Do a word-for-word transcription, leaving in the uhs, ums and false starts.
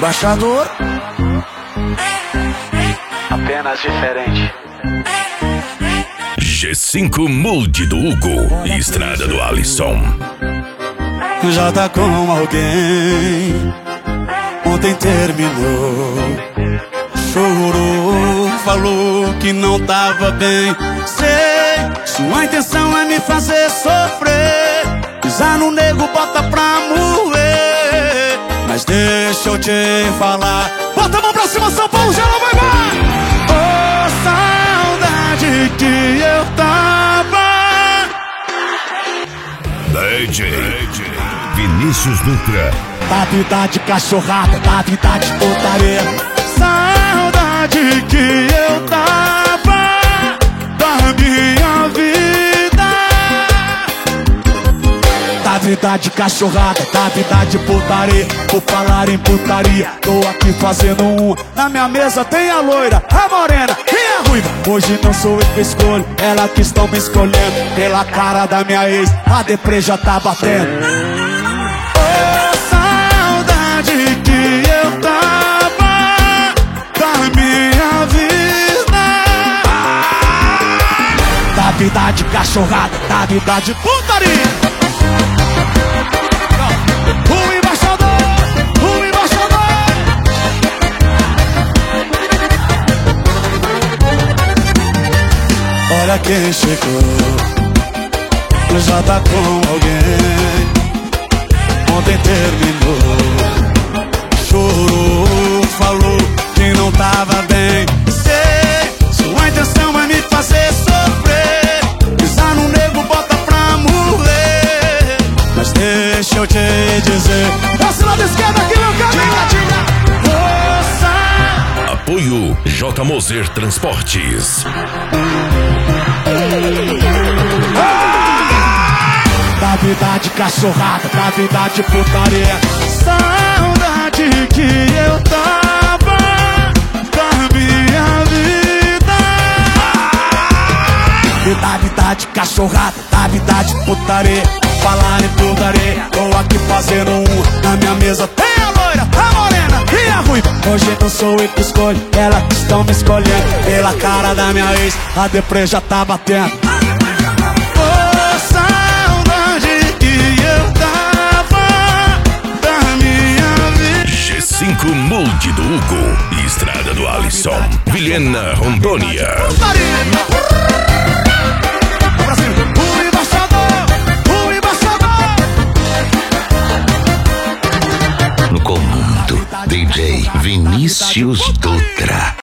embaixador. Apenas diferente. G cinco Mood do Hugo e Estrada do Alisson. Já tá com alguém, ontem terminou. Chorou, falou que não tava bem. Sei, sua intenção é me fazer sofrer. Pisar no nego, bota pra moer. Mas deixa eu te falar. Bota a mão pra cima, São Paulo, já não vai mais. Oh, saudade que eu tava. D J Vinícius Dutra. Da vida de cachorrada, da vida de putaria. Saudade que eu tava da minha vida. Da vida de cachorrada, da vida de putaria. Por falar em putaria, tô aqui fazendo um. Na minha mesa tem a loira, a morena e a ruiva. Hoje não sou eu que escolho, ela que estão me escolhendo. Pela cara da minha ex, a deprê já tá batendo. Que eu tava da minha vida. Da vida de cachorrada, da vida de putaria. O embaixador, o embaixador. Olha quem chegou, já tá com alguém, ontem terminou. Chorou, falou que não tava bem. Sei, sua intenção é me fazer sofrer. Pisar no nego, bota pra morrer. Mas deixa eu te dizer, passe lá da esquerda aqui, meu caminho. Moça. Apoio J. Moser Transportes. Da vida de cachorrada, da vida de putaria. Saudade que eu tava da minha vida. Da vida de cachorrada, da vida de putaria. Falar em putaria, tô aqui fazendo um. Na minha mesa tem a loira, a morena e a ruiva. Hoje não sou eu que escolho, ela que estão me escolhendo. Pela cara da minha ex, a deprê já tá batendo. cinco Mood do Hugo e Estrada do Alisson. Vilhena, Rondônia. O embaixador, o embaixador. No comando, D J Vinícius Dutra.